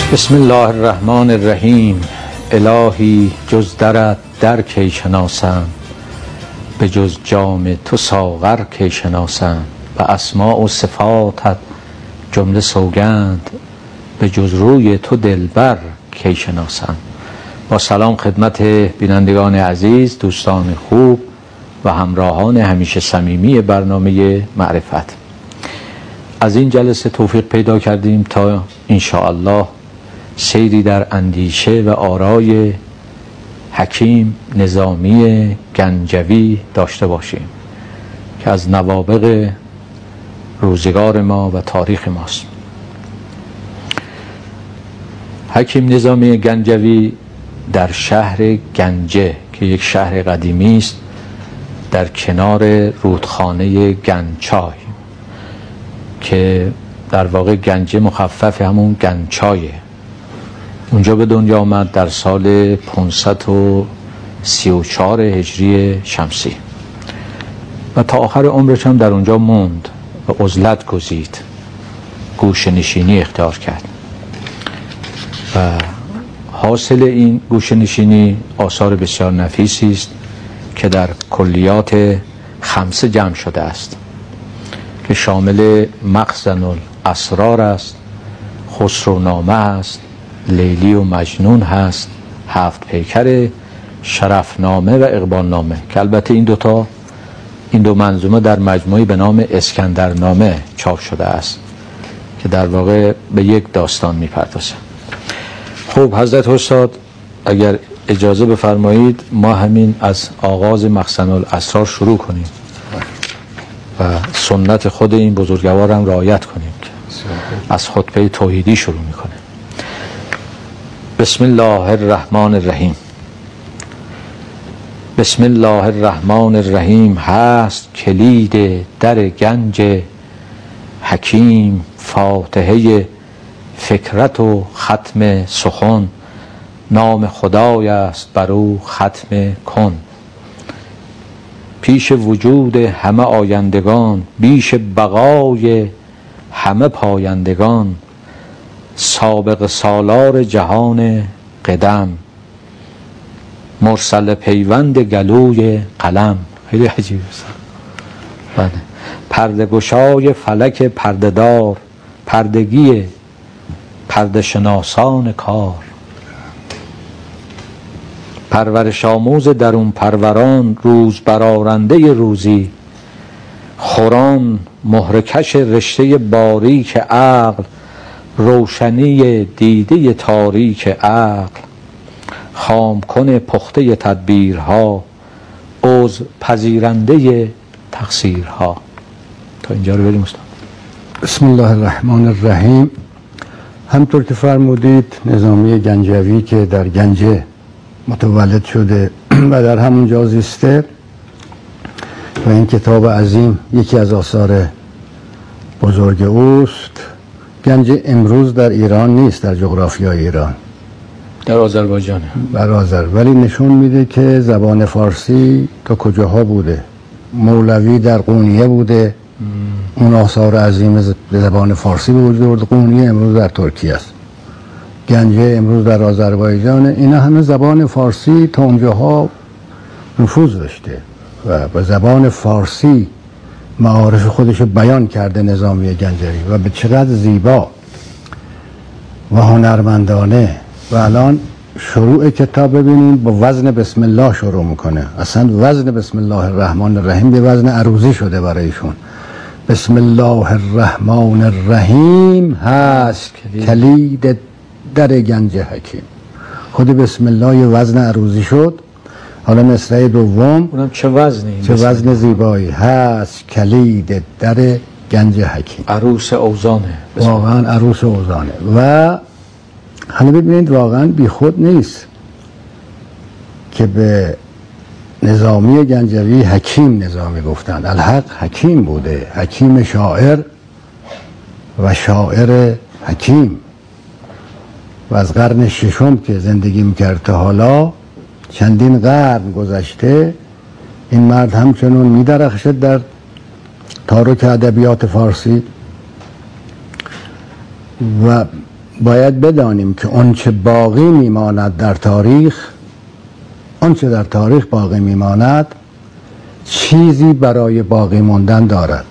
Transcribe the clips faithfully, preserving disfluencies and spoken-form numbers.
بسم الله الرحمن الرحیم. الهی جز درت در کی شناسم، به جز جام تو ساغر کی شناسم، و اسماء و صفاتت جمله سوگند، به جز روی تو دلبر کی شناسم. با سلام خدمت بینندگان عزیز، دوستان خوب و همراهان همیشه صمیمی برنامه معرفت. از این جلسه توفیق پیدا کردیم تا انشاءالله سیری در اندیشه و آرای حکیم نظامی گنجوی داشته باشیم که از نوابغ روزگار ما و تاریخ ماست. حکیم نظامی گنجوی در شهر گنجه که یک شهر قدیمی است در کنار رودخانه گنچای، که در واقع گنجه مخفف همون گنچایه، اونجا به دنیا آمد در سال پانصد و سی و چهار هجری شمسی و تا آخر عمرش هم در اونجا موند و عزلت گزید، گوشه نشینی اختیار کرد و حاصل این گوشه نشینی آثار بسیار نفیسی است که در کلیات خمسه جمع شده است که شامل مخزن الاسرار است، خسرونامه است، لیلی و مجنون هست، هفت پیکر، شرفنامه و اقبالنامه، که البته این دوتا این دو منظومه در مجموعی به نام اسکندرنامه چاپ شده است که در واقع به یک داستان میپردازه. خب حضرت استاد اگر اجازه بفرمایید ما همین از آغاز مخزن الاسرار شروع کنیم و سنت خود این بزرگوار هم رعایت کنیم که از خطبه توحیدی شروع میکنه. بسم الله الرحمن الرحیم. بسم الله الرحمن الرحیم. هست کلید در گنج حکیم، فاتحه فکرت و ختم سخن، نام خدای است بر او ختم کن. پیش وجود همه آیندگان، بیش بقای همه پایندگان، سابق سالار جهان قدم، مرسل پیوند گلوی قلم. خیلی عجیب است. بله. پرده گشای فلک پردهدار، پردگی پرده شناسان کار، پرورش آموز درون پروران، روز برآرنده روزی، خوران مهرکش رشته باریک عقل، روشنی دیده تاریک عقل، خام کن پخته تدبیرها، عذر پذیرنده تقصیرها. تا اینجا رو بریم استاد. بسم الله الرحمن الرحیم. همطور که فرمودید نظامی گنجوی که در گنجه متولد شده و در همون جا زیسته و این کتاب عظیم یکی از آثار بزرگ اوست. گنجه امروز در ایران نیست، در جغرافیای ایران، در آذربایجان، در آذر، ولی نشون میده که زبان فارسی تا کجاها بوده. مولوی در قونیه بوده، ام. اون آثار عظیم زبان فارسی به وجود آورد. قونیه امروز در ترکیه است، گنجه امروز در آذربایجان. اینا همه زبان فارسی تا اونجاها نفوذ داشته و به زبان فارسی معارف خودش بیان کرده نظامی گنجوی و به چقدر زیبا و هنرمندانه. و الان شروع کتاب ببینیم با وزن بسم الله شروع میکنه. اصلا وزن بسم الله الرحمن الرحیم به وزن عروضی شده برایشون. بسم الله الرحمن الرحیم. هست کلید در گنج حکیم. خود بسم الله یه وزن عروضی شد. حالا مصرع دوم اونم چه وزنی، چه وزن زیبایی. هست کلید در گنج حکیم. عروس اوزانه، واقعا عروس اوزانه. و حالا ببینید واقعا بی خود نیست که به نظامی گنجوی حکیم نظامی گفتند. الحق حکیم بوده، حکیم شاعر و شاعر حکیم. و از قرن ششم که زندگی میکرد تا حالا چندین قرن گذشته این مرد همچنان میدرخشد در تارک ادبیات فارسی و باید بدانیم که آنچه باقی میماند در تاریخ، آنچه در تاریخ باقی میماند چیزی برای باقی موندن دارد.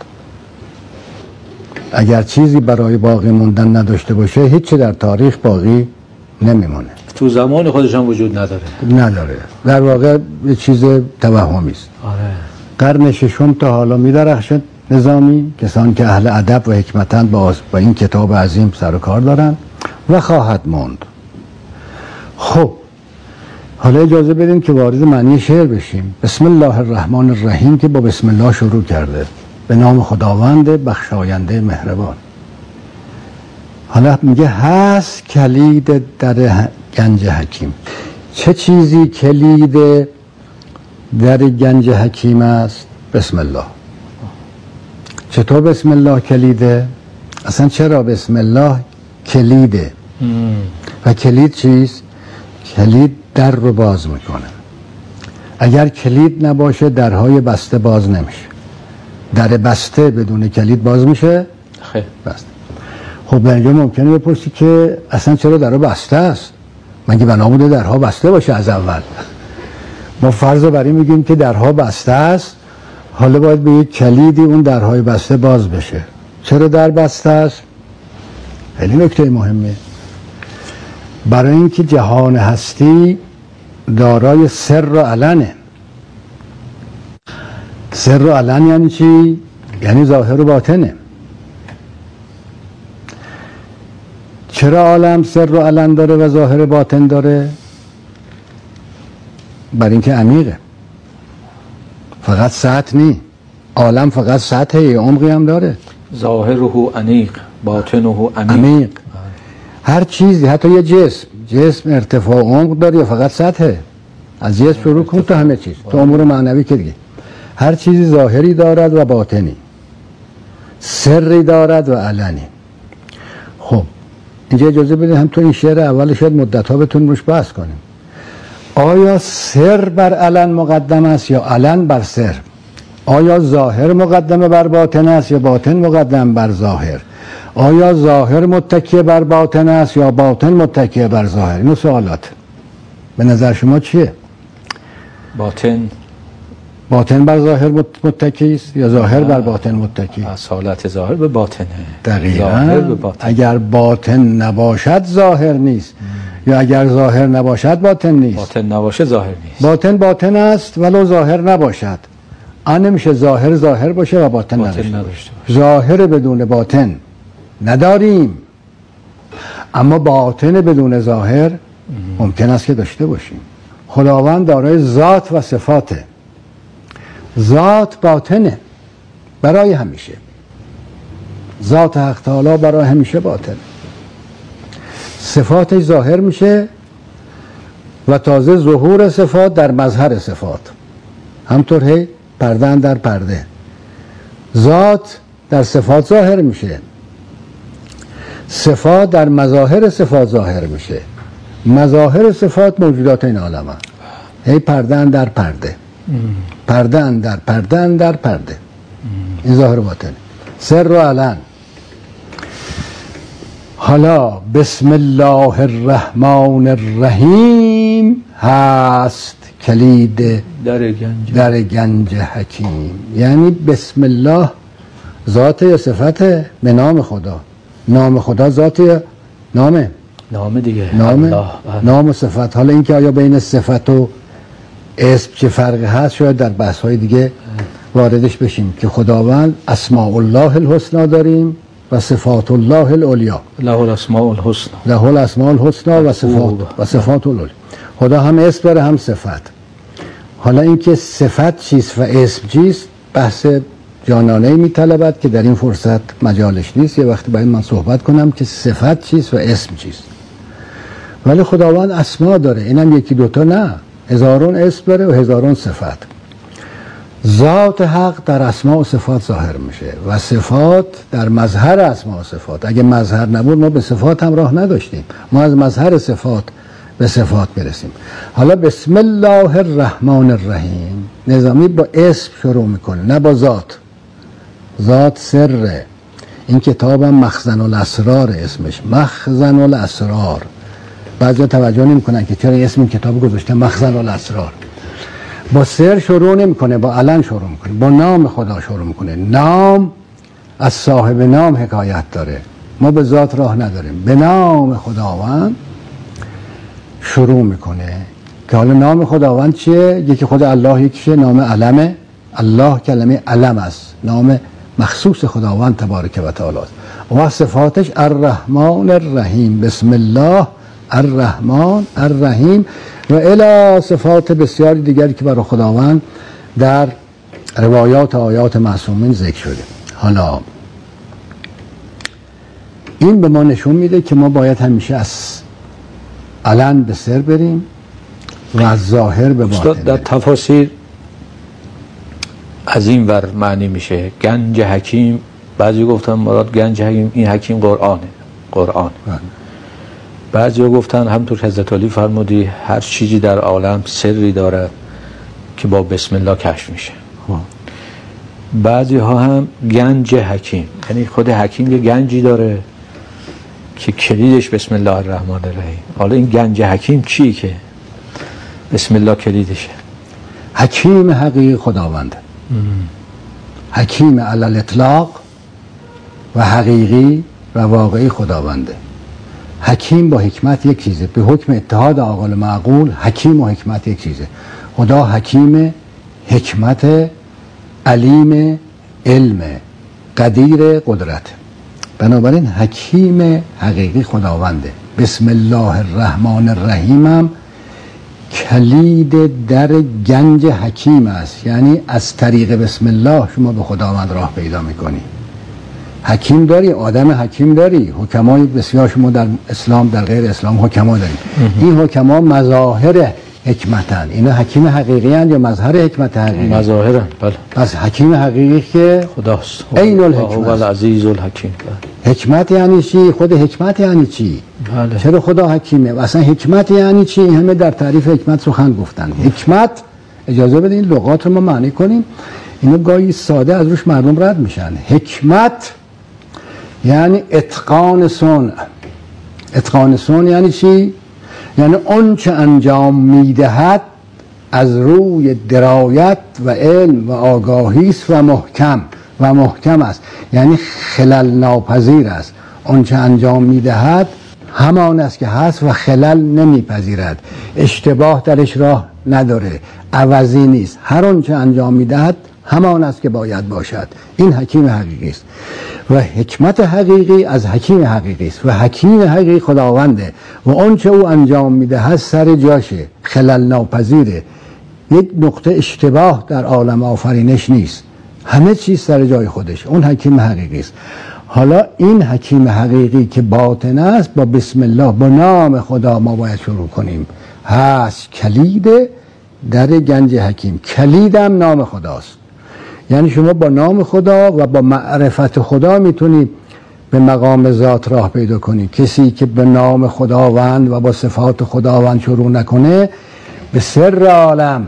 اگر چیزی برای باقی موندن نداشته باشه هیچی در تاریخ باقی نمیمونه. تو زمان خودش هم وجود نداره. نداره. در واقع یه چیز توهمی است. آره. قرن ششم تا حالا می‌درخشد نظامی، کسانی که اهل ادب و حکمتند با با این کتاب عظیم سر و کار دارن و خواهد ماند. خب حالا اجازه بدیم که وارد معنی شعر بشیم. بسم الله الرحمن الرحیم که با بسم الله شروع کرده، به نام خداوند بخشاینده مهربان. حالا میگه هست کلید در گنج حکیم. چه چیزی کلید در گنج حکیم است؟ بسم الله. چطور بسم الله کلیده؟ اصلا چرا بسم الله کلیده؟ و کلید چیست؟ کلید در رو باز میکنه. اگر کلید نباشه درهای بسته باز نمیشه. در بسته بدون کلید باز میشه؟ خیلی بسته. خب در اینجا ممکنه بپرسی که اصلا چرا درها بسته است؟ مگه بنا بوده درها بسته باشه از اول؟ ما فرض بر این میگیم که درها بسته است، حالا باید به یک کلیدی اون درهای بسته باز بشه. چرا در بسته است؟ خیلی نکته مهمه. برای اینکه جهان هستی دارای سر و علنه. سر و علن یعنی چی؟ یعنی ظاهر و باطنه. چرا عالم سر و علن داره و ظاهر و باطن داره؟ برای اینکه عمیقه. فقط سطح نی. عالم فقط سطحه، عمقی هم داره. ظاهره عمیق، باطنه عمیق. عمیق. هر چیزی، حتی یه جسم، جسم ارتفاع عمق داره یا فقط سطحه؟ از جسم شروع کن تا همه چیز، تو امور معنوی که دیگه. هر چیزی ظاهری دارد و باطنی، سری دارد و علنی. خب اینجا اجازه بدید هم تو این شعر اول شاید مدت ها بتونیم روش بحث کنیم. آیا سر بر علن مقدم است یا علن بر سر؟ آیا ظاهر مقدم بر باطن است یا باطن مقدم بر ظاهر؟ آیا ظاهر متکی بر باطن است یا باطن متکی بر ظاهر؟ اینو سوالات. به نظر شما چیه؟ باطن باطن بر ظاهر متکی است یا ظاهر بر باطن متکی؟ اصالت ظاهر به باطنه. دقیقاً. به باطن. اگر باطن نباشد ظاهر نیست م. یا اگر ظاهر نباشد باطن نیست. باطن نباشه ظاهر نیست. باطن باطن است ولو ظاهر نباشد. آن نمیشه ظاهر ظاهر باشه و باطن, باطن نداشته باشه. ظاهر بدون باطن نداریم، اما باطن بدون ظاهر ممکن است که داشته باشیم. خداوند دارای ذات و صفاته. ذات باطنه برای همیشه. ذات حق تعالی برای همیشه باطنه. صفاتش ظاهر میشه و تازه ظهور صفات در مظهر صفات. همطور هی پرده در پرده. ذات در صفات ظاهر میشه، صفات در مظاهر صفات ظاهر میشه. مظاهر صفات موجودات این عالم هست. هی پرده در پرده، پرده در پرده در پرده. این ظاهر باطنه، سر و علن. حالا بسم الله الرحمن الرحیم هست کلید در گنج در گنج حکیم. یعنی بسم الله ذات یا صفته؟ به نام خدا. نام خدا ذات یا نامه؟ نام دیگه. نام الله. نام و صفت. حالا اینکه آیا بین صفت و اسم چه فرقی هست شاید در بحث های دیگه واردش بشیم که خداوند اسماء الله الحسنا داریم و صفات الله العلیا. له الاسماء الحسنا. له الاسماء الحسنا و صفات و صفات العلیا. خدا هم اسم داره هم صفت. حالا اینکه صفت چیست و اسم چیست بحث جانانه‌ای میطلبد که در این فرصت مجالش نیست. یه وقتی باید من صحبت کنم که صفت چیست و اسم چیست. ولی خداوند اسما داره، اینم یکی دوتا نه، هزارون اسم داره و هزارون صفت. ذات حق در اسما و صفات ظاهر میشه و صفات در مظهر اسما و صفات. اگه مظهر نبود ما به صفات هم راه نداشتیم، ما از مظهر صفات به صفات برسیم. حالا بسم الله الرحمن الرحیم نظامی با اسم شروع میکنه نه با ذات. ذات سره. این کتابم مخزن الاسرار اسمش، مخزن الاسرار. بعضی توجه نمی‌کنن که چرا اسم این کتاب گذاشته مخزن الاسرار. با سر شروع نمی‌کنه، با علن شروع می‌کنه، با نام خدا شروع می‌کنه. نام از صاحب نام حکایت داره، ما به ذات راه نداریم. به نام خداوند شروع می‌کنه که حالا نام خداوند چیه؟ یکی خود الله، یکیشه نام علمه. الله کلمه علم است، نام مخصوص خداوند تبارک و تعالی است. و صفاتش الرحمن الرحیم، بسم الله الرحمن الرحیم و الی صفات بسیار دیگری که برای خداوند در روایات و آیات معصومین ذکر شده. حالا این به ما نشون میده که ما باید همیشه از علن به سر بریم و از ظاهر به باطن. در تفاسیر از این ور معنی میشه گنج حکیم. بعضی گفتن مراد گنج حکیم این حکیم قرآنه، قرآن. بعضی گفتن همطور که حضرت علی فرمودی هر چیزی در عالم سری داره که با بسم الله کشف میشه. بعضی ها هم گنج حکیم، یعنی خود حکیم یه گنجی داره که کلیدش بسم الله الرحمن الرحیم. حالا این گنج حکیم چی که بسم الله کلیدشه؟ حکیم حقیقی خداونده. حکیم علی الاطلاق و حقیقی و واقعی خداونده. حکیم با حکمت یک چیزه، به حکم اتحاد عاقل و معقول حکیم و حکمت یک چیزه. خدا حکیم، حکمت، علیم، علم، قدیر، قدرت. بنابراین حکیم حقیقی خداونده. بسم الله الرحمن الرحیم هم کلید در گنج حکیم است، یعنی از طریق بسم الله شما به خداوند راه پیدا میکنی. حکیم داری، آدم حکیم داری، حکمای بسیار شما در اسلام در غیر اسلام حکما داری. این حکما مظاهر حکمتن، اینا حکیم حقیقی هستند یا مظهر حکمت حقیقی؟ مظاهرن. بله. پس حکیم حقیقی که خداست، عین الحکمت، هو العزیز الحکیم. حکمت یعنی چی؟ خود حکمت یعنی چی؟ بله. چرا خدا حکیمه؟ و اصلا حکمت یعنی چی؟ همه در تعریف حکمت سخن گفتن. حکمت، اجازه بدین لغات رو ما معنی کنیم، اینا گاهی ساده از روش مردم رد میشن. حکمت یعنی اتقان صنع. اتقان صنع یعنی چی؟ یعنی اون چه انجام میدهد از روی درایت و علم و آگاهی است و محکم و محکم است، یعنی خلل ناپذیر است. اون چه انجام میدهد همان است که هست و خلل نمیپذیرد، اشتباه درش راه نداره، عوضی نیست. هر اون چه انجام میدهد همان است که باید باشد. این حکیم حقیقی است و حکمت حقیقی از حکیم حقیقی است و حکیم حقیقی خداونده و اون چه او انجام میدهد سر جاشه، خلل ناپذیره، یک نقطه اشتباه در عالم آفرینش نیست، همه چیز سر جای خودش. اون حکیم حقیقی است. حالا این حکیم حقیقی که باطن است با بسم الله، با نام خدا ما باید شروع کنیم. هست کلید در گنج حکیم. کلیدم نام خداست، یعنی شما با نام خدا و با معرفت خدا میتونی به مقام ذات راه پیدا کنی. کسی که به نام خداوند و با صفات خداوند شروع نکنه به سر عالم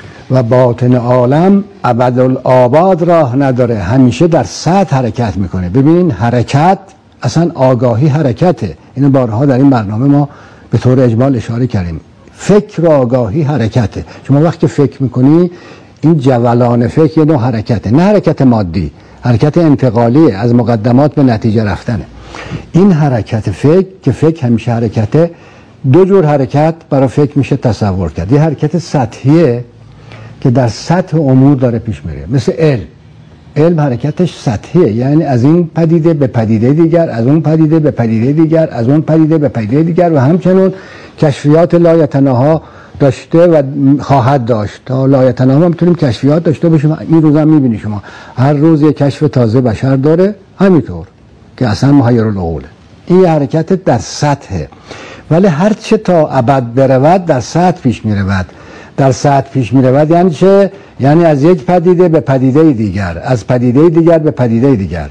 و باطن عالم ابدالآباد راه نداره، همیشه در سطح حرکت میکنه. ببینین حرکت اصلا آگاهی حرکته، اینو بارها در این برنامه ما به طور اجمال اشاره کردیم. فکر و آگاهی حرکته. شما وقتی فکر میکنی این جولان فکر یه نوع حرکته، نه حرکت مادی، حرکت انتقالیه، از مقدمات به نتیجه رفتنه. این حرکت فکر که فکر همیشه حرکته، دو جور حرکت برای فکر میشه تصور کرد. یه حرکت سطحیه که در سطح امور داره پیش میره، مثل علم. علم حرکتش سطحیه، یعنی از این پدیده به پدیده دیگر، از اون پدیده به پدیده دیگر، از اون پدیده به پدیده دیگر و همچنین کشفیات لایتناها داشته و خواهد داشت. تا لایتناها ما میتونیم کشفیات داشته باشیم. این روز هم میبینی شما هر روز یک کشف تازه بشر داره، همینطور که اصلا محیر العقوله. این حرکت در سطحه، ولی هر چه تا ابد برود در سطح پیش میرود. در سطح پیش میرود یعنی چه؟ یعنی از یک پدیده به پدیده دیگر، از پدیده دیگر به پدیده دیگر.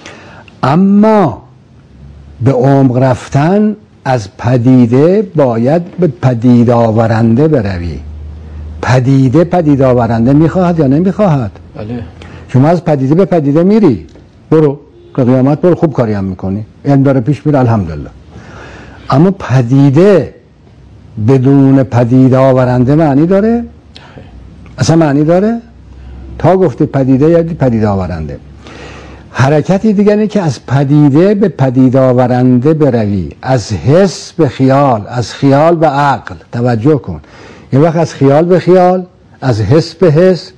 اما به عمق رفتن از پدیده باید به پدید آورنده بروی. پدیده پدید آورنده میخواهد یا نمیخواهد؟ بله. شما از پدیده به پدیده میری، برو تا قیامت برو، خوب کاری هم میکنی، علم داره پیش میره الحمدلله. اما پدیده بدون پدیده آورنده معنی داره؟ اصلا معنی داره؟ تا گفته پدیده یعنی پدیده آورنده. حرکتی دیگری که از پدیده به پدیده آورنده بروی، از حس به خیال، از خیال به عقل. توجه کن، یه وقت از خیال به خیال، از حس به حس،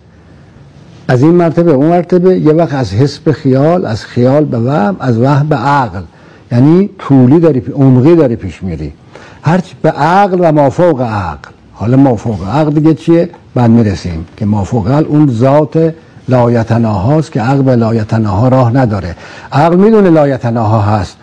از این مرتبه اون مرتبه، یه وقت از حس به خیال، از خیال به وهم، از وهم به عقل. یعنی طولی داری، عمقی داری پیش میری، هرچی به عقل و مافوق عقل. حالا مافوق عقل دیگه چیه؟ بعد میرسیم که مافوق عقل اون ذات لایتناهاست که عقل به لایتناها راه نداره. عقل میدونه لایتناها هست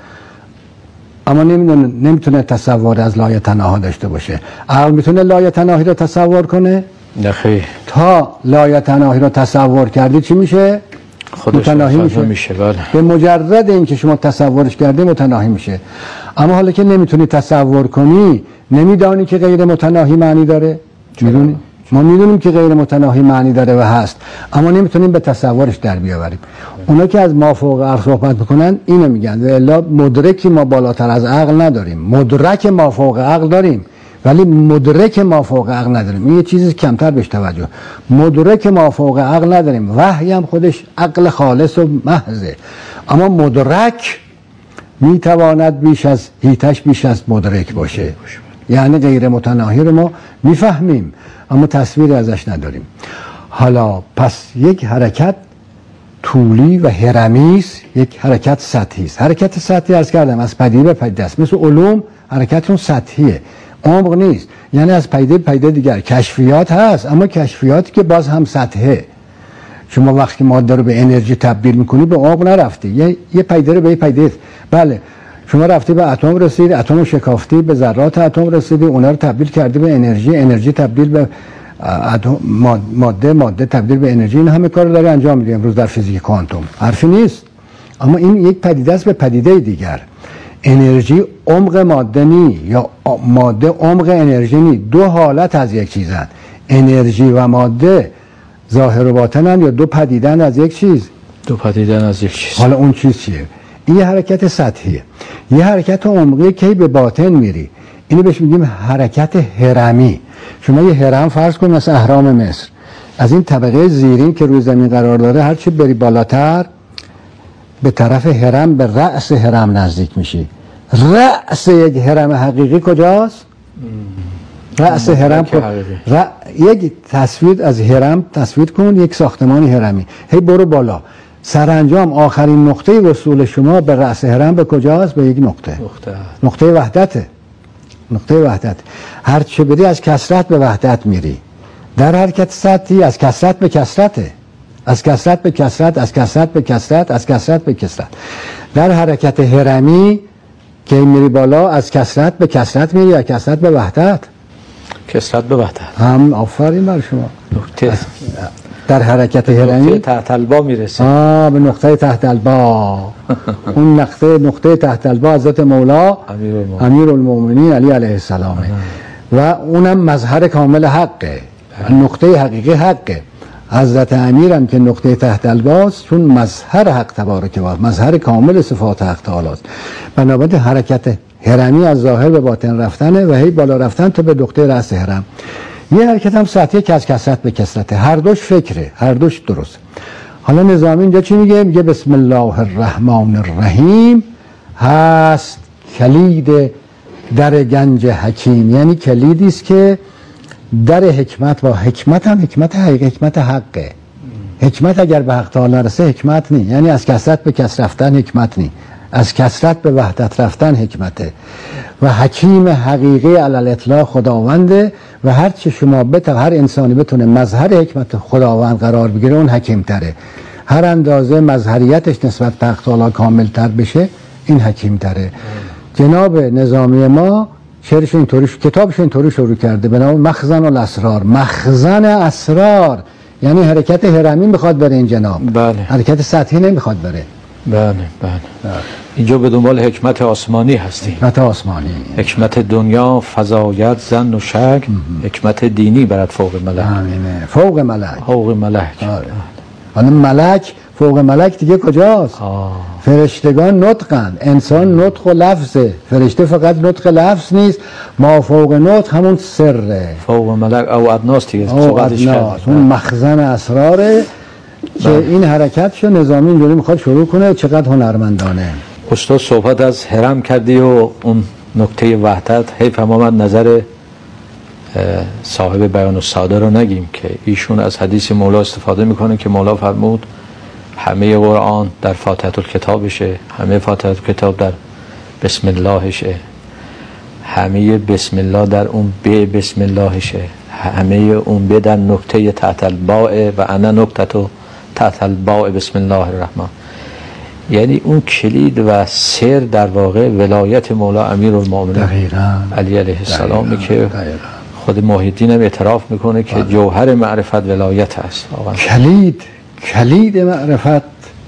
اما نمیدونه، نمیتونه تصور از لایتناها داشته باشه. عقل میتونه لایتناهی رو تصور کنه؟ نه خیر. تا لایتناهی رو تصور کردی چی میشه؟ متناهی میشه. میشه. بله. به مجرد اینکه شما تصورش کردی متناهی میشه. اما حالا که نمیتونی تصور کنی، نمیدانی که غیر متناهی معنی داره؟ میدونی؟ ما میدونیم که غیر متناهی معنی داره و هست، اما نمیتونیم به تصورش در بیاوریم. اونا که از مافوق عقل صحبت میکنن اینو میگن، و الا مدرکی ما بالاتر از عقل نداریم. مدرک مافوق عقل داریم ولی مدرک مافوق عقل نداریم. این یه چیزی کمتر بهش توجه. مدرک مافوق عقل نداریم. وحی هم خودش عقل خالص و محضه، اما مدرک میتواند بیش از هیتش بیش از مدرک باشه. یعنی غیر متناهی رو ما میفهمیم اما تصویری ازش نداریم. حالا پس یک حرکت طولی و هرمی است، یک حرکت سطحی است. حرکت سطحی عرض کردم از پدیده به پدیده است. مثل علوم حرکتشون سطحیه، عمق نیست. یعنی از پدیده به پدیده دیگر کشفیات هست، اما کشفیاتی که باز هم سطحه. شما وقتی ماده رو به انرژی تبدیل میکنی به عمق نرفتی، یه یه پدیده رو به یه پدیده. بله شما رفتی به اتم رسیدی، اتم رو شکافتی، به ذرات اتم رسیدی، اونا رو تبدیل کردی به انرژی، انرژی تبدیل به ماده، ماده تبدیل به انرژی. این همه کار رو داری انجام میدی امروز در فیزیک کوانتوم، حرفی نیست. اما این یک پدیده است به پدیده دیگر. انرژی عمق ماده نی یا ماده عمق انرژی نی، دو حالت از یک چیزن. انرژی و ماده ظاهر و باطنن یا دو پدیدن از یک چیز؟ دو پدیدن از یک چیز. حالا اون چیز چیه؟ این یه حرکت سطحیه. یه حرکت عمقی که به باطن میری، اینو بهش میگیم حرکت هرمی. شما یه هرم فرض کن مثل اهرام مصر، از این طبقه زیرین که روی زمین قرار داره هرچی بری بالاتر به طرف هرم، به رأس هرم نزدیک میشی. رأس یک هرم حقیقی کجاست؟ رأس هرم کو... ر... یک تصویر از هرم تصویر کن، یک ساختمان هرمی، هی برو بالا، سرانجام آخرین نقطه وصول شما به رأس هرم به کجاست؟ به یک نقطه نقطه, نقطه وحدته. نقطه وحدت. هر چه بری از کثرت به وحدت میری. در حرکت سطحی از کثرت به کثرته، از کثرت به کثرت، از کثرت به کثرت، از کثرت به کثرت. در حرکت هرمی که میری بالا از کثرت به کثرت میری، از کثرت به وحدت. کثرت به وحدت. هم آفرین بر شما. نقطه در حرکت هرمی نقطه تحت البا میرسه. آه به نقطه تحت البا. اون نقطه نقطه تحت البا حضرت مولا امیر المؤمنین علی علیه السلام و اونم مظهر کامل حقه، نقطه حقیقی حقه. حضرت امیر هم که نقطه تحت الباست چون مظهر حق تبارک و تعالی، مظهر کامل صفات حق تعالی است. بنابراین حرکت هرمی از ظاهر به باطن رفتنه و هی بالا رفتن تا به نقطه رأس هرم. یه حرکت هم سطحی که از کثرت به کثرته. هر دوش فکره، هر دوش درست. حالا نظامی اینجا چی میگه؟ میگه بسم الله الرحمن الرحیم هست کلید در گنج حکیم. یعنی کلیدی است که در حکمت، با حکمت هم حکمت حقیقی، حکمت حقه. حکمت اگر به حق تعالی نرسه حکمت نی، یعنی از کثرت به کثرت رفتن حکمت نی، از کثرت به وحدت رفتن حکمته. و حکیم حقیقی علی الاطلاق خداونده و هر چه شما بتونه، هر انسانی بتونه مظهر حکمت خداوند قرار بگیره اون حکیم تره. هر اندازه مظهریتش نسبت به حق تعالی کامل تر بشه این حکیم تره. جناب نظامی ما شعرش اینطوری، کتابش اینطوری شروع کرده به نام مخزن الاسرار. مخزن اسرار یعنی حرکت هرمی میخواد بره این جناب. بله. حرکت سطحی نمیخواد بره. بله بله. اینجا به دنبال حکمت آسمانی هستی. حکمت آسمانی. حکمت دنیا فضایت زن و شک، حکمت دینی برات فوق ملک. همینه، فوق ملک. فوق ملک. آره. حالا ملک فوق ملک دیگه کجاست؟ آه. فرشتگان نطقن، انسان نطق و لفظه، فرشته فقط نطق لفظ نیست، ما فوق نطق همون سره، فوق ملک او ادناس دیگه، او ادناس اون مخزن اسراره که این حرکتشو نظامی اینجوری میخواد شروع کنه. چقدر هنرمندانه. استاد صحبت از هرم کردی و اون نکته وحدت، حیف هم آمد نظر صاحب بیان الساده رو نگیم که ایشون از حدیث مولا استفاده میکنه که مولا فرمود همه قرآن در فاتحه الکتابشه، همه فاتحه الکتاب در بسم اللهشه، همه بسم الله در اون ب بسم اللهشه، همه اون ب در نکته تحت الباء و انا نکته تحت الباء بسم الله الرحمن. یعنی اون کلید و سر در واقع ولایت مولا امیرالمومنین علی علیه السلامی که خود محی الدین هم اعتراف میکنه که جوهر معرفت ولایت هست. کلید کلید معرفت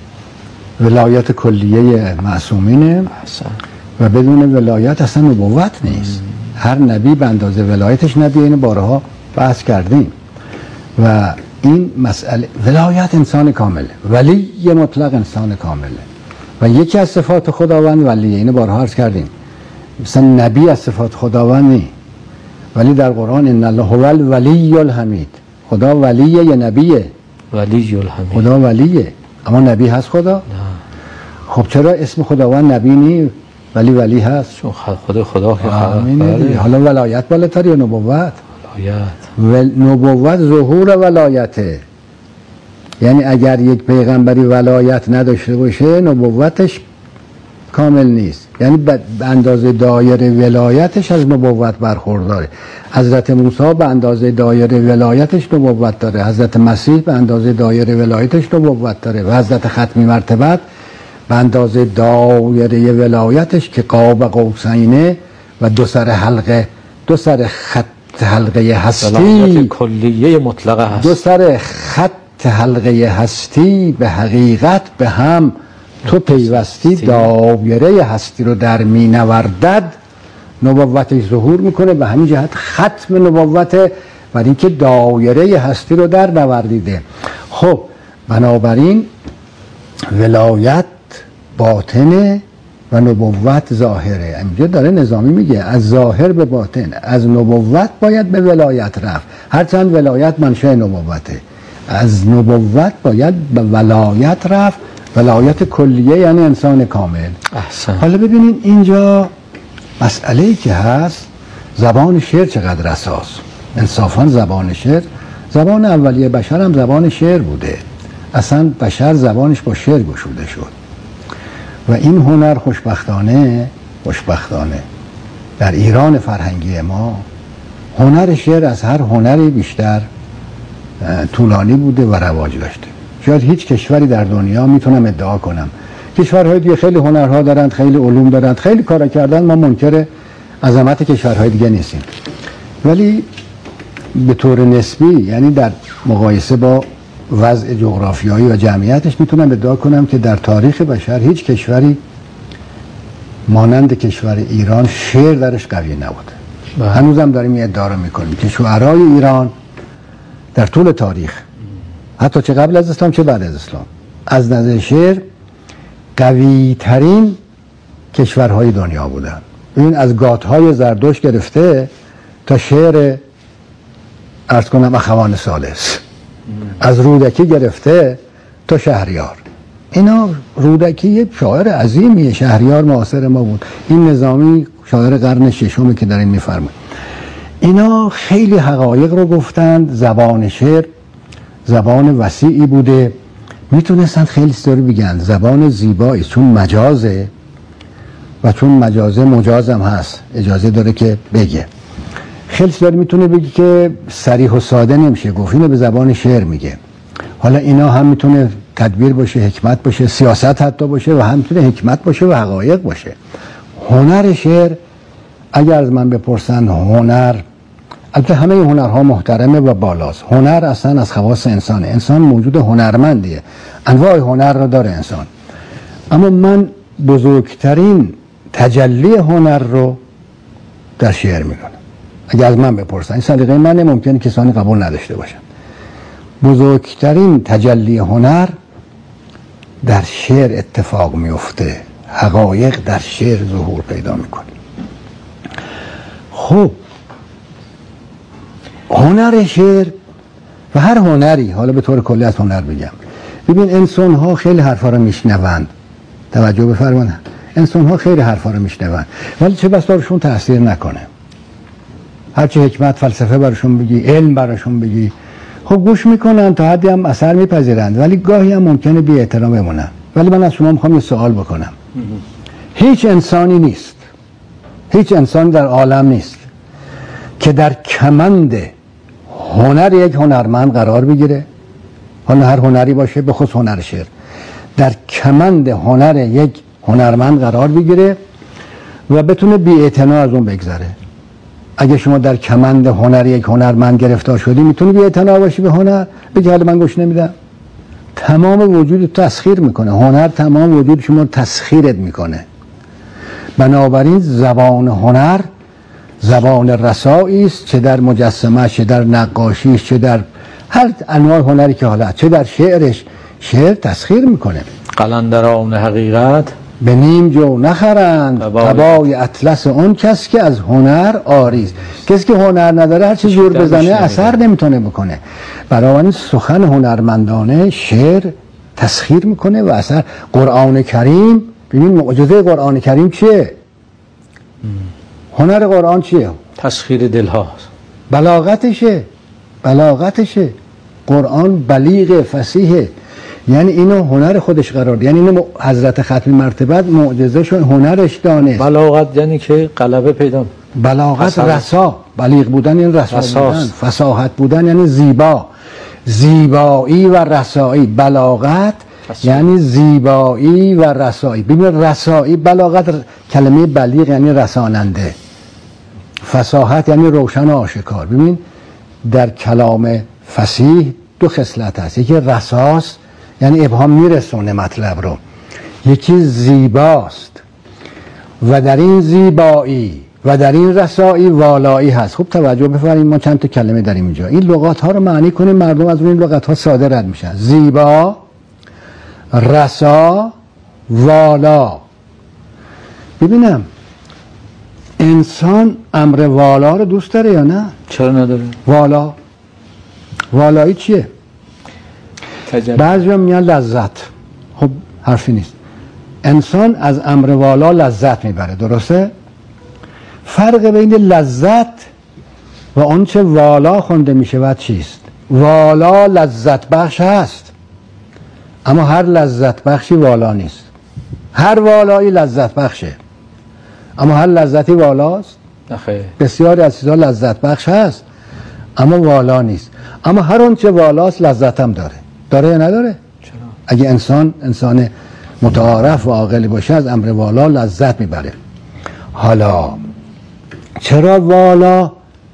ولایت کلیه معصومینه و بدون ولایت اصلا نبوت نیست. هر نبی به اندازه ولایتش نبی، اینو بارها بحث کردیم. و این مسئله ولایت انسان کامله، ولی مطلق انسان کامله و یکی از صفات خداوند ولیه، اینو بارها عرض کردیم. مثلا نبی از صفات خداوند نی، ولی در قرآن ان الله هو الولی الحمید، خدا ولیه یا نبیه؟ ولی الحمید، خدا ولیه، اما نبی هست خدا؟ نه. خب چرا اسم خداوند نبی نی ولی ولی هست؟ چون خدا خدا که خدا. حالا ولایت بالاتر یا نبوت؟ ول... نبوت ظهور ولایته، یعنی اگر یک پیغمبری ولایت نداشته باشه نبوتش کامل نیست، یعنی به اندازه دایره ولایتش از نبوت برخورداره. حضرت موسی به اندازه دایره ولایتش نبوت داره، حضرت مسیح به اندازه دایره ولایتش نبوت داره و حضرت ختمی مرتبت به اندازه دایره ولایتش که قاب قوسینه و دو سر حلقه، دو سر خط حلقه هستی کلیه مطلقه هست، دو سر خط حلقه هستی به حقیقت به هم تو پیوستی دایره هستی رو در می نوردد، نبوتش ظهور میکنه. به همین جهت ختم نبوته برای اینکه دایره هستی رو در نوردیده. خب بنابراین ولایت باطنه و نبوت ظاهره. اینجا داره نظامی میگه از ظاهر به باطن، از نبوت باید به ولایت رفت، هرچند ولایت منشأ نبوته، از نبوت باید به ولایت رفت، ولایت کلیه یعنی انسان کامل. احسن. حالا ببینین اینجا مسئله‌ای که هست، زبان شعر چقدر اساس. انصافا زبان شعر، زبان اولیه بشر هم زبان شعر بوده، اصلا بشر زبانش با شعر گشوده شد و این هنر خوشبختانه خوشبختانه در ایران فرهنگی ما هنر شعر از هر هنری بیشتر طولانی بوده و رواج داشته. شاید هیچ کشوری در دنیا میتونم ادعا کنم، کشورهای دیگه خیلی هنرها دارند، خیلی علوم دارند، خیلی کارا کردن، ما منکر عظمت کشورهای دیگه نیستیم، ولی به طور نسبی یعنی در مقایسه با وضع جغرافیایی و جمعیتش میتونم ادعا کنم که در تاریخ بشر هیچ کشوری مانند کشور ایران شعر درش قوی نبوده. هنوزم داریم این ادعا رو میکنیم که شعرای ایران در طول تاریخ، حتی چه قبل از اسلام چه بعد از اسلام، از نظر شعر قوی ترین کشورهای دنیا بودن. این از گاتهای زردوش گرفته تا شعر عرض کنم اخوان ثالث، از رودکی گرفته تا شهریار. اینا رودکی یه شاعر عظیمیه، شهریار معاصر ما بود، این نظامی شاعر قرن ششم که دارین میفرمایید. اینا خیلی حقایق رو گفتند. زبان شعر زبان وسیعی بوده، میتونستن خیلی سری بگن، زبان زیبایی، چون مجازه و چون مجازه مجازم هست، اجازه داره که بگه. خیلی سری میتونه بگی که صریح و ساده نمیشه گفت، اینو به زبان شعر میگه. حالا اینا هم میتونه تدبیر باشه، حکمت باشه، سیاست حتی باشه و هم میتونه حکمت باشه و حقایق باشه. هنر شعر اگر از من بپرسن هنر، البته همه هنرها محترمه و بالاست، هنر اصلا از خواص انسانه، انسان موجود هنرمندیه، انواع هنر رو داره انسان، اما من بزرگترین تجلی هنر رو در شعر میکنم. اگر از من بپرسن، این سلیقه منه، ممکنه کسانی قبول نداشته باشن، بزرگترین تجلی هنر در شعر اتفاق میفته، حقایق در شعر ظهور پیدا میکنه. خب هنر شعر و هر هنری، حالا به طور کلی از هنر بگم، ببین انسان ها خیلی حرفا رو میشنوند، توجه بفرمایید، انسان ها خیلی حرفا رو میشنوند ولی چه بسا برشون تاثیر نکنه. هرچی حکمت فلسفه برشون بگی، علم برشون بگی، خب گوش میکنن، تا حدی هم اثر میپذیرند، ولی گاهی هم ممکنه بی احترام بمونن. ولی من از شما میخوام یه سوال بکنم. هیچ انسانی نیست، هیچ انسان در عالم نیست که در کمند هنر یک هنرمند قرار بگیره، حالا هر هنری باشه، به خصوص هنر شعر، در کمند هنر یک هنرمند قرار بگیره و بتونه بی اعتنا از اون بگذره. اگه شما در کمند هنر یک هنرمند گرفتار شدی، میتونی بی اعتنا باشی به هنر، بگی حالا من گوش نمیدم. تمام وجود تسخیر میکنه، هنر تمام وجود شما رو تسخیرت میکنه. بنابراین زبان هنر زبان رسایی است، چه در مجسمه، چه در نقاشیش، چه در هر انواع هنری که حالا، چه در شعرش. شعر تسخیر میکنه. قلندران حقیقت به نیم جو نخرند قبای اطلس اون کس که از هنر آریز. کسی که هنر نداره هر چی زور بزنه اثر نمیتونه بکنه. بنابراین سخن هنرمندانه شعر تسخیر میکنه و اثر. قرآن کریم، ببین معجزه قرآن کریم چیه؟ هنر قرآن چیه؟ تسخیر دلهاست، بلاغتشه، بلاغتشه. قرآن بلیغ فصیحه، یعنی اینو هنر خودش قرار ده. یعنی اینو حضرت ختم مرتبت معجزه شون هنرش دانست. بلاغت یعنی که غلبه پیدا، بلاغت رسا، بلیغ بودن یعنی رسا بودن، فصاحت بودن یعنی زیبا، زیبایی و رسایی. بلاغت رسا. یعنی زیبایی و رسایی. ببین رسایی، بلاغت کلمه بلیغ یعنی رساننده، فصاحت یعنی روشن و آشکار. ببین در کلام فصیح دو خصلت هست، یکی رساست یعنی ابهام میرسونه مطلب رو، یکی زیباست و در این زیبایی و در این رسایی والایی هست. خوب توجه بفرمایید، ما چند تا کلمه داریم اینجا، این لغات ها رو معنی کنیم، مردم از این لغات ها ساده رد میشن. زیبا، رسا، والا. ببینم انسان امر والا رو دوست داره یا نه؟ چرا نداره؟ والا، والایی چیه؟ بعضی هم میگن لذت. خب حرفی نیست، انسان از امر والا لذت میبره، درسته؟ فرق بین لذت و اون چه والا خونده میشه و چیست؟ والا لذت بخش هست، اما هر لذت بخشی والا نیست. هر والایی لذت بخشه، اما هر لذتی والاست؟ نخیر. بسیاری از چیزها لذت بخش هست اما والا نیست. اما هر اون چه والاست لذت هم داره. داره یا نداره؟ چرا؟ اگه انسان انسان متعارف و عاقلی باشه از امر والا لذت میبره. حالا چرا والا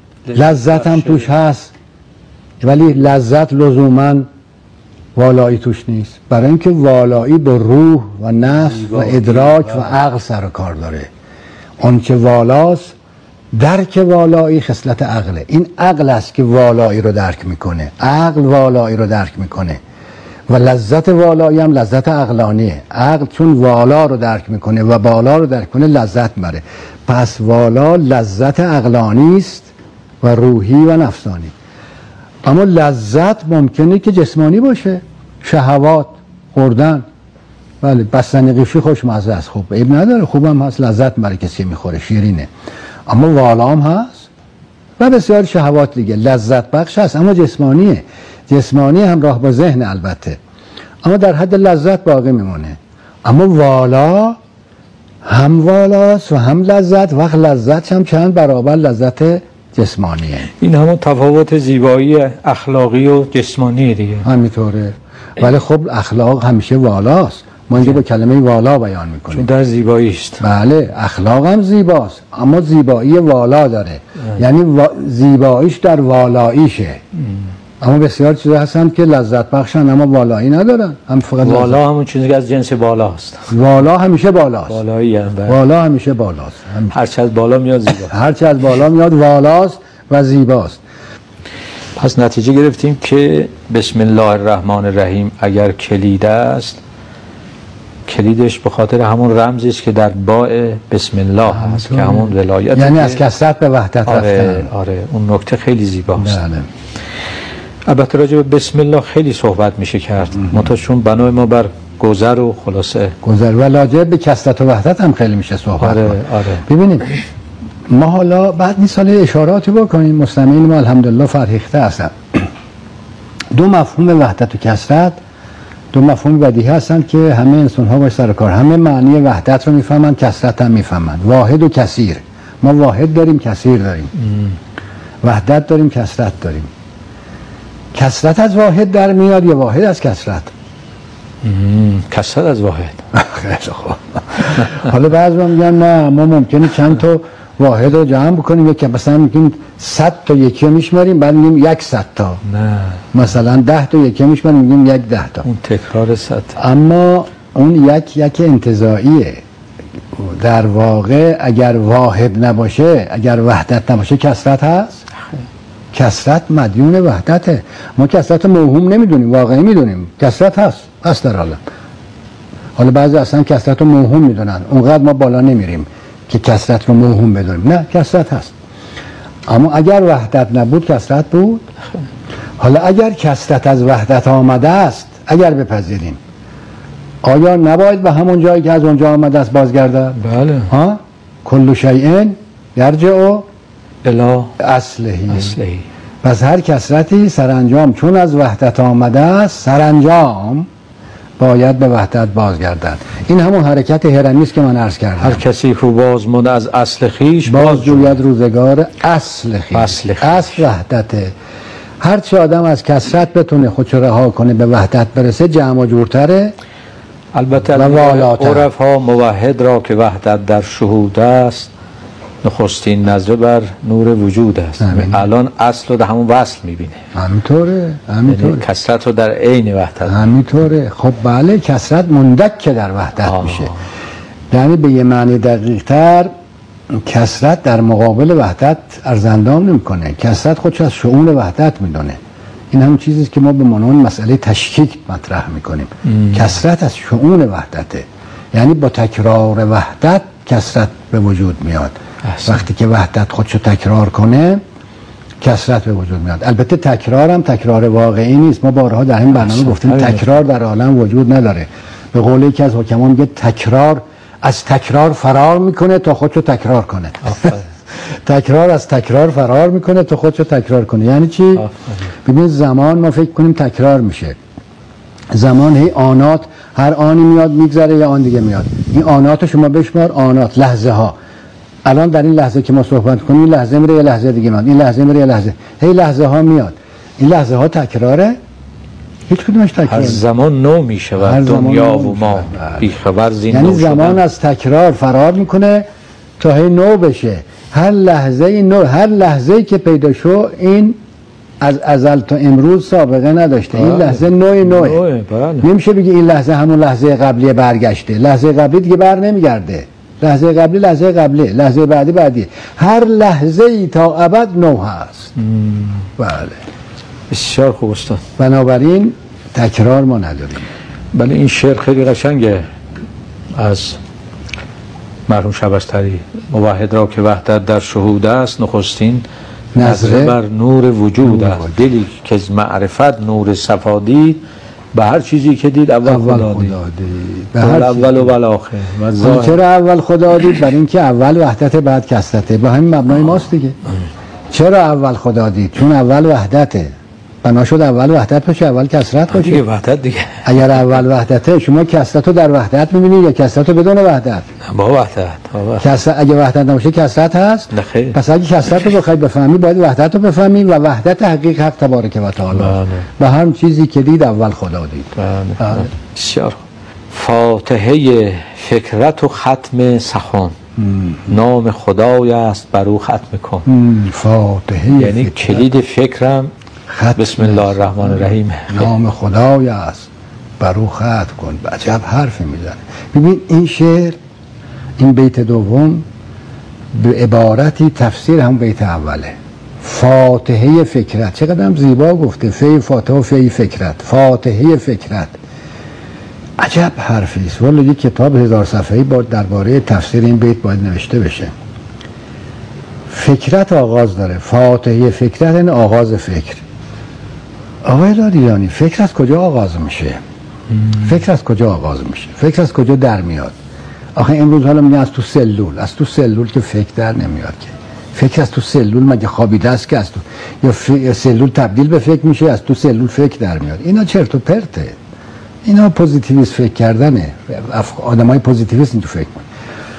لذت هم توش هست ولی لذت لزوما والایی توش نیست؟ برای اینکه والایی به روح و نفس و ادراک و عقل سر و کار داره. اون که والاست، درک والایی خصلت عقله. این عقل است که والایی رو درک میکنه، عقل والایی رو درک میکنه و لذت والایی هم لذت عقلانیه. عقل چون والا رو درک میکنه و بالا رو درک کنه لذت میبره. پس والا لذت عقلانی است و روحی و نفسانی. اما لذت ممکنه که جسمانی باشه، شهوات، خوردن، بله بستنی قیفی خوشمزه است، خوب عیب نداره، خوبم هست، لذت برای کسی میخوره، شیرینه. اما والا هم هست و بسیار شهوات دیگه لذت بخش هست اما جسمانیه. جسمانی همراه با ذهن البته، اما در حد لذت باقی میمونه. اما والا هم والاست و هم لذت، وقت لذت هم چند برابر لذت جسمانیه. این همون تفاوت زیبایی اخلاقی و جسمانی دیگه. همینطوره، ولی خب اخلاق همیشه والاست. ما اینجا با کلمه والا بیان میکنیم چون در زیبایی است. بله اخلاق هم زیباست اما زیبایی والا داره. اه. یعنی وا... زیباییش در والاییشه. ام. اما بسیار چیزا هستن که لذت بخشن اما والایی ندارن. هم فقط والا لذت... همون چیزی که از جنس بالاست. والا همیشه بالاست. والایی هم بر. والا همیشه بالاست. همیشه. هر چه از بالا میاد زیباست. هر چه از بالا میاد والاست و زیباست. پس نتیجه گرفتیم که بسم الله الرحمن الرحیم اگر کلید است کلیدش به خاطر همون رمزی است که در باء بسم الله هست که همون ولایت، یعنی از کثرت به وحدت آره رفتن. آره اون نکته خیلی زیباست. بله. البته راجع به بسم الله خیلی صحبت میشه کرد، منتها چون بنای ما بر گذر و خلاصه گذر و راجع به کثرت و وحدت هم خیلی میشه صحبت. آره کنیم. آره ببینید ما حالا بعد نیست سال اشاراتی بکنیم، مستمعین ما الحمدلله فرهیخته هستن. دو مفهوم وحدت و کثرت دو مفهوم بدیهی هستند که همه انسان ها باش سر کار، همه معنی وحدت رو میفهمن، کثرت هم میفهمن. واحد و کثیر، ما واحد داریم کثیر داریم، ام. وحدت داریم کثرت داریم. کثرت از واحد در میاد یا واحد از کثرت؟ کثرت از واحد. خیلی خوب. حالا بعضی میگن نه ما ممکنه چند تا واحد رو جمع بکنیم، یک مثلا میگیم صد تا یکی رو میشماریم بعد میگیم یک صد تا، نه مثلا ده تا یکی میشماریم میگیم یک ده تا، اون تکرار صد. اما اون یک یک انتزاعیه. در واقع اگر واحد نباشه، اگر وحدت نباشه کثرت هست؟ کثرت مدیون وحدته. ما کثرت موهوم نمیدونیم، واقعی میدونیم کثرت هست هست در عالم. حالا بعضی اصلا کثرت رو موهوم میدونن، اونقدر ما بالا نمیریم که کثرت رو موهوم بدونیم. نه کثرت هست، اما اگر وحدت نبود کثرت بود. حالا اگر کثرت از وحدت آمده است، اگر بپذیریم، آیا نباید به همون جایی که از اونجا آمده است بازگردد؟ بله. ها کل شیء یرجع الی اصلهی. اصلهی. پس هر کثرتی سرانجام چون از وحدت آمده است، سرانجام باید به وحدت بازگردد. این همون حرکت هرمی است که من عرض کردم. هر کسی کو باز مانده از اصل خیش باز جوید روزگار اصل خیش. اصل خیش. اصل وحدته. هر چه آدم از کثرت بتونه خودشو رها کنه به وحدت برسه، جمع و جورتره. البته عرف ها موحد را که وحدت در شهود است، نخستین نظره بر نور وجود است. الان اصل رو در همون وصل میبینه. همینطوره همینطوره. یعنی کثرت رو در عین وحدت همینطوره. خب بله کثرت مندک که در وحدت آه. میشه. یعنی به یه معنی دقیق تر کثرت در مقابل وحدت ارزندام نمیکنه. کثرت خودش از شؤون وحدت میدونه. این همون چیزیست که ما به عنوان مسئله تشکیک مطرح میکنیم. کثرت از شؤون وحدته، یعنی با تکرار وحدت کثرت به وجود میاد. احسن. وقتی که وحدت خودشو تکرار کنه کثرت به وجود میاد. البته تکرار هم تکرار واقعی نیست. ما بارها در این برنامه گفتیم تکرار در عالم وجود نداره. به قول یکی از حکمان میگه تکرار از تکرار فرار میکنه تا خودشو تکرار کنه. تکرار از تکرار فرار میکنه تا خودشو تکرار کنه. یعنی چی؟ ببین زمان ما فکر کنیم تکرار میشه. زمان هی آنات، هر آنی میاد میگذره یا آن دیگه میاد. این آنات شما بشمار، آنات لحظه ها. الان در این لحظه که ما صحبت کنیم این لحظه میره یه لحظه دیگه میاد، این لحظه میره یه لحظه، هی لحظه ها میاد. این لحظه ها تکراره؟ هیچ کدومش تکرار هر زمان نو میشه و دنیا و ما بیخبر زین یعنی نو زمان شدن. از تکرار فرار میکنه تا هی نو بشه. هر لحظه نو، هر لحظه‌ای که پیدا شو این از ازل تا امروز سابقه نداشته. این لحظه نوع نوعه. نمیشه بگی این لحظه همون لحظه قبلی برگشته. لحظه قبلی دیگه بر نمیگرده. لحظه قبلی لحظه قبلی، لحظه بعدی بعدی. هر لحظه ای تا ابد نو هست. بله. بسیار خوب استاد. بنابراین تکرار ما نداریم. بله این شعر خیلی قشنگه از مرحوم شبستری. موحد را که وحدت در شهود است، نخستین نظره بر نور وجود است. دلی که از معرفت نور صفا دید، به هر چیزی که دید اول, اول خدا دید. به هر اول و بالاخره. چرا اول خدا دید؟ برای اینکه اول وحدت بعد کثرته. با همین مبنای ماست دیگه. چرا اول خدا دید؟ چون اول وحدته. بنا شد اول وحدت باشه، اول کثرت باشه. دیگه وحدت دیگه. اگر اول وحدته، شما کثرت رو در وحدت می‌بینید یا کثرت رو بدون وحدت؟ با وحدت. کثرت اگه وحدت نباشه کثرت هست؟ نخیر. پس اگه کثرت رو بخواید بفهمی باید وحدت رو بفهمی و وحدت حقیق حق تبارک و تعالی. به هر چیزی که دید اول خدا دید. بله. بسیار. فاتحه فکرت و ختم سخن. نام خدای است بر او ختم کن. فاتحه یعنی کلید فکرم بسم الله الرحمن الرحیم. نام خدای است بر او ختم کن. عجب حرفی میزنه. ببین این شعر، این بیت دوم به عبارتی تفسیر هم بیت اوله. فاتحه فکرت. چقدر هم زیبا گفته. فی فاتحه و فی فکرت. فاتحه فکرت. عجب حرفی است. والا یک کتاب هزار صفحه‌ای با درباره تفسیر این بیت باید نوشته بشه. فکرت آغاز داره. فاتحه فکرت این آغاز فکر. آقای لاریجانی فکر از کجا آغاز میشه؟ فکر از کجا آغاز میشه؟ فکر از کجا در میاد؟ آخه امروز حالا میگن از تو سلول، از تو سلول که فکر در نمیاد که. فکر از تو سلول مگه خوابیده است که از تو یا ف... سلول تبدیل به فکر میشه، از تو سلول فکر در میاد. اینا چرت و پرته. اینا پوزیتیویست فکر کردنه. آدمای پوزیتیویست این تو فکر میکنن.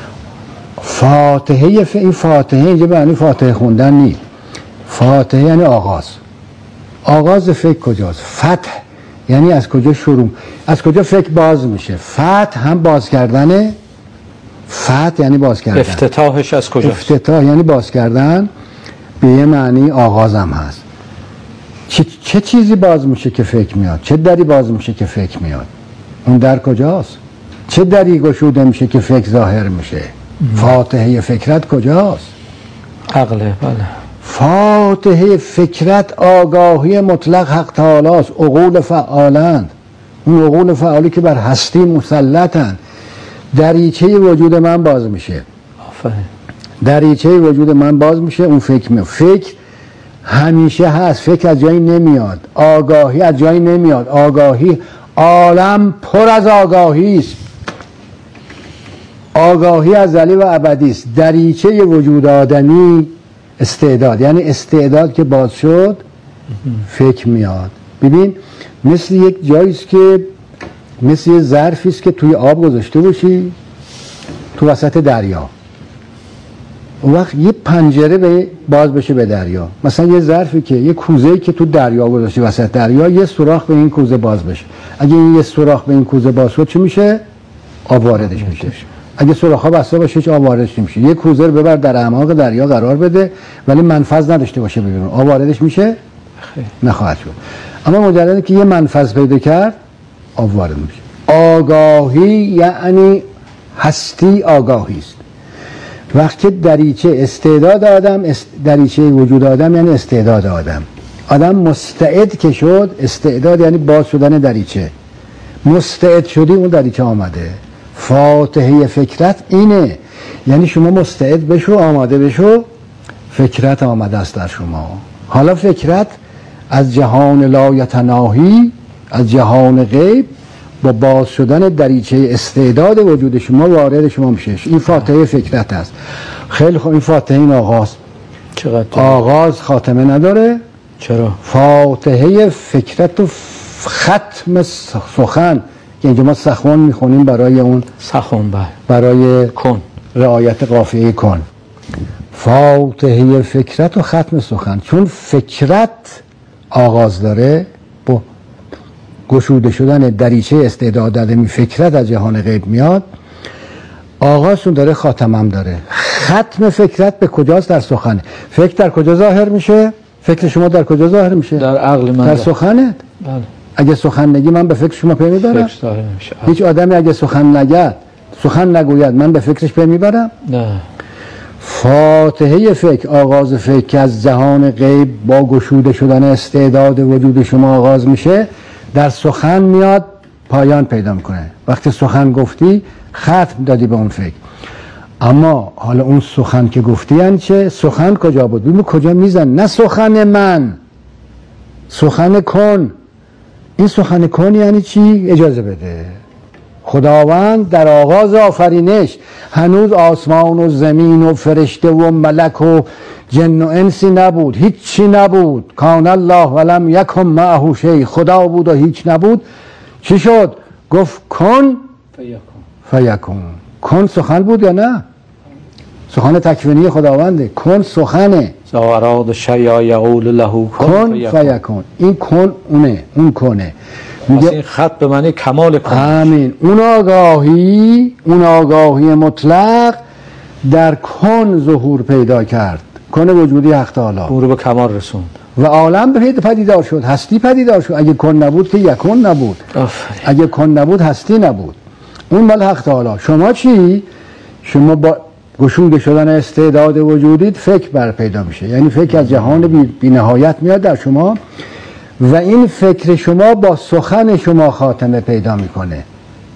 فاتحه ف... این فاتحه اینجا به معنی فاتحه خوندن نیست. فاتحه یعنی آغاز. آغاز فکر کجاست؟ فتح یعنی از کجا شروع، از کجا فکر باز میشه. فتح هم باز کردنه. فتح یعنی باز کردن. افتتاحش از کجاست؟ افتتاح یعنی باز کردن. به یه معنی آغاز هم هست. چه, چه چیزی باز میشه که فکر میاد؟ چه دری باز میشه که فکر میاد؟ اون در کجاست؟ چه دری گشوده میشه که فکر ظاهر میشه؟ فاتحه فکرت کجاست؟ عقله. بله. فاتحه فکرت آگاهی مطلق حق تعالی است. عقول فعالند. اون عقول فعالی که بر هستی مسلطند. دریچه وجود من باز میشه. آفرین. دریچه وجود من باز میشه. اون فکر میاد. فکر همیشه هست. فکر از جایی نمیاد. آگاهی از جایی نمیاد. آگاهی، عالم پر از آگاهی است. آگاهی ازلی و ابدی است. دریچه وجود آدمی استعداد، یعنی استعداد که باز شد فکر میاد. ببین مثل یک جایی است که مثل یه ظرفی است که توی آب گذاشته باشی تو وسط دریا، اون وقت یه پنجره به باز بشه به دریا. مثلا یه ظرفی که یه کوزه‌ای که تو دریا گذاشته وسط دریا، یه سوراخ به این کوزه باز بشه. اگه این یه سوراخ به این کوزه باز شد چه میشه؟ آب واردش میشه. اگه سوراخ‌ها بسته باشه هیچ آب واردش نمیشه. یه کوزه رو ببر در اعماق دریا قرار بده ولی منفذ نداشته باشه ببینون آب واردش میشه؟ نخواهد شد. اما مجرد که یه منفذ پیدا کرد آب وارد میشه. آگاهی یعنی هستی آگاهی است. وقتی دریچه استعداد آدم، دریچه وجود آدم یعنی استعداد آدم. آدم مستعد که شد، استعداد یعنی باز شدن دریچه. مستعد شدی اون دریچه آمده. فاتحه فکرت اینه، یعنی شما مستعد بشو، آماده بشو، فکرت آمده است در شما. حالا فکرت از جهان لایتناهی، از جهان غیب با باز شدن دریچه استعداد وجود شما وارد شما میشه. این فاتحه فکرت است. خیلی خوب. این فاتحه این آغاز. چقدر آغاز خاتمه نداره. چرا؟ فاتحه فکرت و ختم سخن که اینجا ما سخن میخونیم برای اون سخن بر برای کن، رعایت قافیه کن. فاتحه فکرت و ختم سخن، چون فکرت آغاز داره با گشوده شدن دریچه استعداد آدمی، فکرت از جهان غیب میاد، آغازشون داره، خاتمم داره. ختم فکرت به کجاست؟ در سخنه. فکر در کجا ظاهر میشه؟ فکر شما در کجا ظاهر میشه؟ در عقل من. در سخنت. بله. اگه سخن نگی من به فکر شما پی میبرم؟ فکر ظاهر نمیشه. هیچ آدمی اگه سخن نگد، سخن نگوید، من به فکرش پی میبرم؟ نه. فاتحه فکر، آغاز فکر که از جهان غیب با گشوده شدن استعداد وجود شما آغاز میشه، در سخن میاد، پایان پیدا میکنه. وقتی سخن گفتی ختم دادی به اون فکر. اما حالا اون سخن که گفتی یعنی چه؟ سخن کجا بود؟ ببین کجا میزن. نه سخن من، سخن کن. این سخن کن یعنی چی؟ اجازه بده. خداوند در آغاز آفرینش هنوز آسمان و زمین و فرشته و ملک و جن و انسی نبود، هیچی نبود. کان الله ولم یکن معه شیء، خدا بود و هیچ نبود. چی شد؟ گفت کن فیکون. کن سخن بود یا نه؟ سخن تکوینی خداونده. کن سخنه. اذا اراد شیئا یقول له کن فیکون. این کن اونه، اون کنه. میگه این خط به معنی کمال کن. همین. اون آگاهی، اون آگاهی مطلق در کن ظهور پیدا کرد. کن وجودی حق تعالی او رو به کمال رسوند و عالم به پدیدار شد، هستی پدیدار شد. اگه کن نبود که یکون نبود. آفرین. اگه کن نبود هستی نبود. اون مال حق تعالی. شما چی؟ شما با گشوده شدن استعداد وجودیت فکر بر پیدا میشه، یعنی فکر از جهان بی, بی نهایت میاد در شما و این فکر شما با سخن شما خاتمه پیدا میکنه.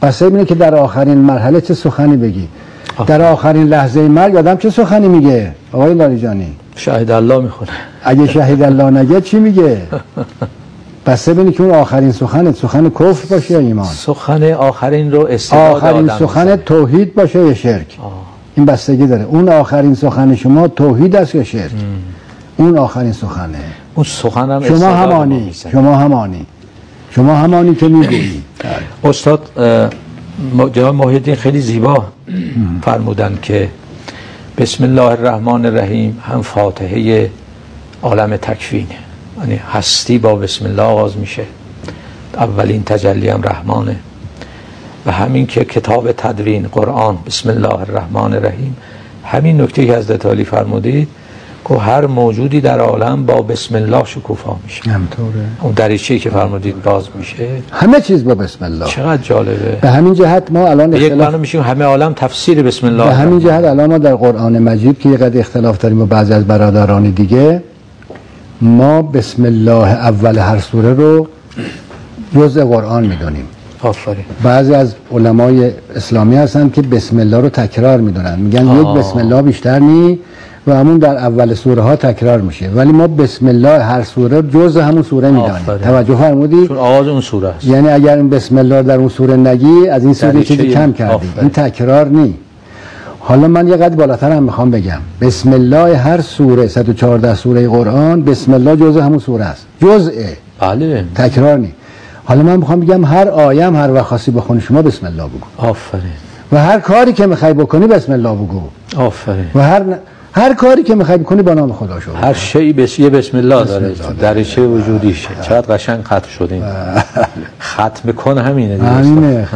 بسته اینه که در آخرین مرحله چه سخنی بگی. آه. در آخرین لحظه مرگ آدم چه سخنی میگه آقای لاریجانی؟ شهید الله میخونه. اگه شهید الله نگه چی میگه؟ بسته اینه که اون آخرین سخن سخن کفر باشه یا ایمان؟ سخن آخرین رو استعداد آخرین سخن بزنه. توحید باشه یا شرک؟ آه. این بستگی داره. اون آخرین سخن شما توحید است یا شرک؟ ام. اون آخرین سخنه. اون سخن هم شما همانی شما همانی شما همانی که میگویی. استاد جناب محی الدین خیلی زیبا فرمودن که بسم الله الرحمن الرحیم هم فاتحه عالم تکوینه، یعنی هستی با بسم الله آغاز میشه، اولین تجلی هم رحمانه، و همین که کتاب تدوین قرآن بسم الله الرحمن الرحیم، همین نکته که حضرت علی فرمودید که هر موجودی در عالم با بسم الله شکوفا میشه. همطوره. اون دریچه‌ای که فرمودید باز میشه، همه چیز با بسم الله. چقدر جالبه. به همین جهت ما الان یک برنامه میشیم همه عالم تفسیر بسم الله. به همین جهت الان ما در قرآن مجید که یه قدر اختلاف داریم با بعضی از برادران دیگه، ما بسم الله اول هر سوره رو جزء قرآن میدونیم. آفرین. بعضی از علمای اسلامی هستن که بسم الله رو تکرار میدونن، میگن آه. یک بسم الله بیشتر نی و همون در اول سوره ها تکرار میشه، ولی ما بسم الله هر سوره جزء همون سوره میدانیم. توجه فرمودید؟ چون آغاز اون سوره است. یعنی اگر این بسم الله در اون سوره نگی از این سوره چیزی کم کردی. این تکرار نی. حالا من یه قدر بالاتر هم میخوام بگم بسم الله هر سوره صد و چهارده سوره قرآن بسم الله جزء همون سوره است، جزءه. بله. تکرار نی. حالا من میخوام بگم هر آیه هم هر وقت خاصی بخونی شما بسم الله بگو. آفرین. و هر کاری که میخوای بکنی بسم الله بگو. آفرین. و هر هر کاری که میخوای بکنی با نام خدا شروع. هر شیء بس یه بسم الله داره، درجه وجودیشه. چقدر قشنگ ختم شدیم. ختم کن همینه دیگه. همینه.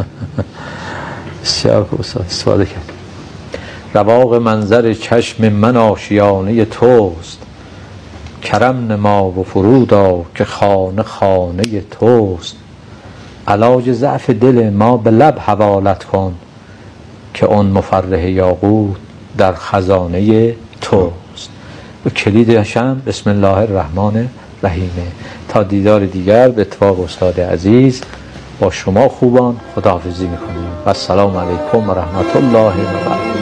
بسیار خوب استفاده کرد. رواق منظر چشم من آشیانه توست، کرم نما و فرودا که خانه خانه توست، علاج ضعف دل ما به لب حوالت کن که اون مفرح یاقوت در خزانه توست. و کلیدش هم بسم الله الرحمن الرحیم. تا دیدار دیگر به اتفاق استاد عزیز با شما خوبان خداحافظی میکنیم و السلام علیکم و رحمت الله و برکاته.